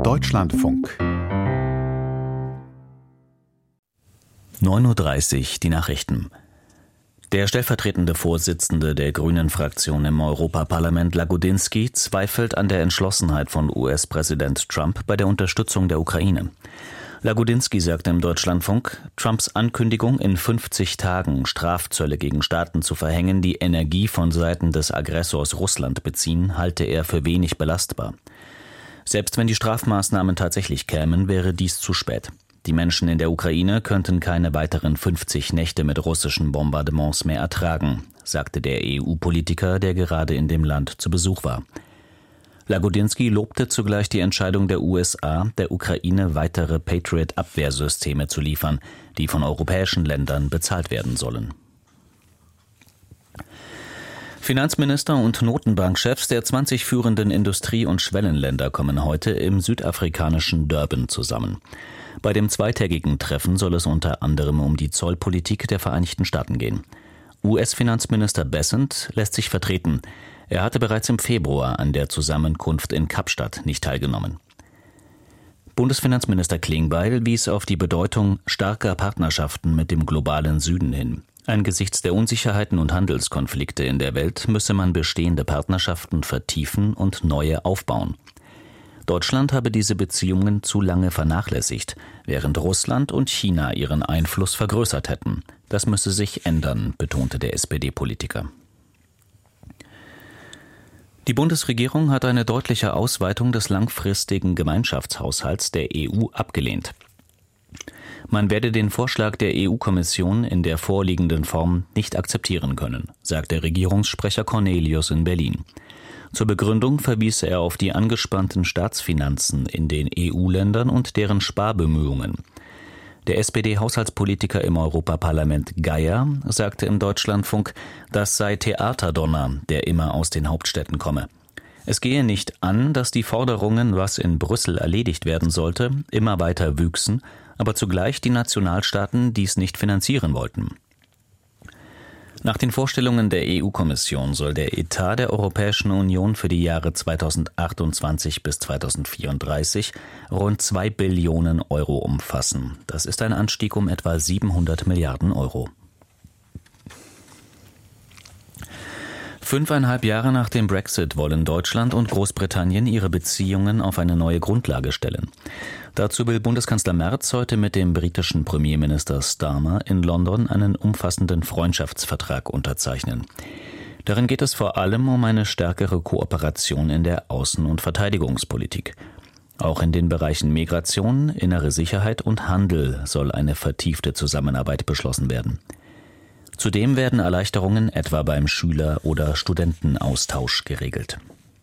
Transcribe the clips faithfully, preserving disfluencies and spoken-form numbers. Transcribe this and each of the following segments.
Deutschlandfunk. neun Uhr dreißig, die Nachrichten. Der stellvertretende Vorsitzende der Grünen-Fraktion im Europaparlament, Lagodinsky, zweifelt an der Entschlossenheit von U S-Präsident Trump bei der Unterstützung der Ukraine. Lagodinsky sagte im Deutschlandfunk, Trumps Ankündigung, in fünfzig Tagen Strafzölle gegen Staaten zu verhängen, die Energie von Seiten des Aggressors Russland beziehen, halte er für wenig belastbar. Selbst wenn die Strafmaßnahmen tatsächlich kämen, wäre dies zu spät. Die Menschen in der Ukraine könnten keine weiteren fünfzig Nächte mit russischen Bombardements mehr ertragen, sagte der E U-Politiker, der gerade in dem Land zu Besuch war. Lagodinsky lobte zugleich die Entscheidung der U S A, der Ukraine weitere Patriot-Abwehrsysteme zu liefern, die von europäischen Ländern bezahlt werden sollen. Finanzminister und Notenbankchefs der zwanzig führenden Industrie- und Schwellenländer kommen heute im südafrikanischen Durban zusammen. Bei dem zweitägigen Treffen soll es unter anderem um die Zollpolitik der Vereinigten Staaten gehen. U S-Finanzminister Bessent lässt sich vertreten. Er hatte bereits im Februar an der Zusammenkunft in Kapstadt nicht teilgenommen. Bundesfinanzminister Klingbeil wies auf die Bedeutung starker Partnerschaften mit dem globalen Süden hin. Angesichts der Unsicherheiten und Handelskonflikte in der Welt müsse man bestehende Partnerschaften vertiefen und neue aufbauen. Deutschland habe diese Beziehungen zu lange vernachlässigt, während Russland und China ihren Einfluss vergrößert hätten. Das müsse sich ändern, betonte der S P D-Politiker. Die Bundesregierung hat eine deutliche Ausweitung des langfristigen Gemeinschaftshaushalts der E U abgelehnt. Man werde den Vorschlag der E U-Kommission in der vorliegenden Form nicht akzeptieren können, sagt der Regierungssprecher Cornelius in Berlin. Zur Begründung verwies er auf die angespannten Staatsfinanzen in den E U-Ländern und deren Sparbemühungen. Der S P D-Haushaltspolitiker im Europaparlament Geier sagte im Deutschlandfunk, das sei Theaterdonner, der immer aus den Hauptstädten komme. Es gehe nicht an, dass die Forderungen, was in Brüssel erledigt werden sollte, immer weiter wüchsen, aber zugleich die Nationalstaaten dies nicht finanzieren wollten. Nach den Vorstellungen der E U-Kommission soll der Etat der Europäischen Union für die Jahre zweitausendachtundzwanzig bis zweitausendvierunddreißig rund zwei Billionen Euro umfassen. Das ist ein Anstieg um etwa siebenhundert Milliarden Euro. Fünfeinhalb Jahre nach dem Brexit wollen Deutschland und Großbritannien ihre Beziehungen auf eine neue Grundlage stellen. Dazu will Bundeskanzler Merz heute mit dem britischen Premierminister Starmer in London einen umfassenden Freundschaftsvertrag unterzeichnen. Darin geht es vor allem um eine stärkere Kooperation in der Außen- und Verteidigungspolitik. Auch in den Bereichen Migration, innere Sicherheit und Handel soll eine vertiefte Zusammenarbeit beschlossen werden. Zudem werden Erleichterungen etwa beim Schüler- oder Studentenaustausch geregelt.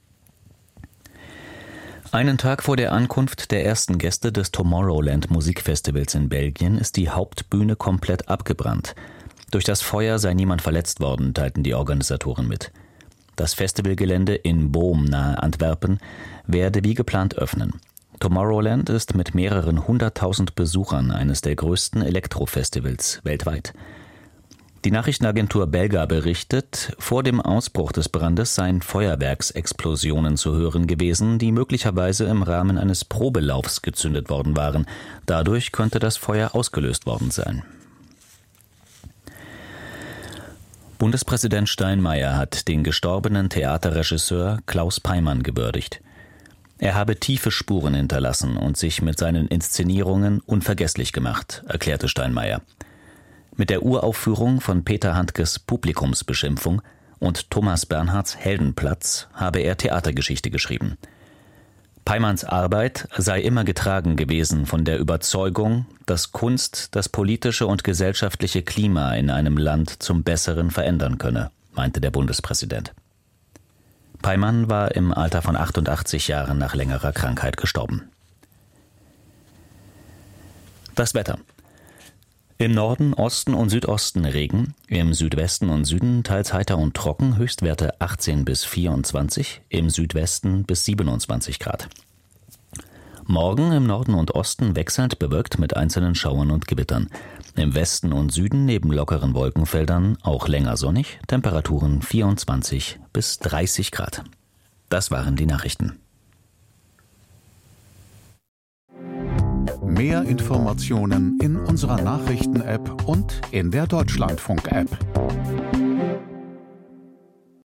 Einen Tag vor der Ankunft der ersten Gäste des Tomorrowland Musikfestivals in Belgien ist die Hauptbühne komplett abgebrannt. Durch das Feuer sei niemand verletzt worden, teilten die Organisatoren mit. Das Festivalgelände in Boom nahe Antwerpen werde wie geplant öffnen. Tomorrowland ist mit mehreren hunderttausend Besuchern eines der größten Elektrofestivals weltweit. Die Nachrichtenagentur Belga berichtet, vor dem Ausbruch des Brandes seien Feuerwerksexplosionen zu hören gewesen, die möglicherweise im Rahmen eines Probelaufs gezündet worden waren. Dadurch könnte das Feuer ausgelöst worden sein. Bundespräsident Steinmeier hat den gestorbenen Theaterregisseur Klaus Peimann gewürdigt. Er habe tiefe Spuren hinterlassen und sich mit seinen Inszenierungen unvergesslich gemacht, erklärte Steinmeier. Mit der Uraufführung von Peter Handkes Publikumsbeschimpfung und Thomas Bernhards Heldenplatz habe er Theatergeschichte geschrieben. Peimanns Arbeit sei immer getragen gewesen von der Überzeugung, dass Kunst das politische und gesellschaftliche Klima in einem Land zum Besseren verändern könne, meinte der Bundespräsident. Peimann war im Alter von achtundachtzig Jahren nach längerer Krankheit gestorben. Das Wetter. Im Norden, Osten und Südosten Regen, im Südwesten und Süden teils heiter und trocken, Höchstwerte achtzehn bis vierundzwanzig, im Südwesten bis siebenundzwanzig Grad. Morgen im Norden und Osten wechselnd bewölkt mit einzelnen Schauern und Gewittern. Im Westen und Süden neben lockeren Wolkenfeldern auch länger sonnig, Temperaturen vierundzwanzig bis dreißig Grad. Das waren die Nachrichten. Mehr Informationen in unserer Nachrichten-App und in der Deutschlandfunk-App.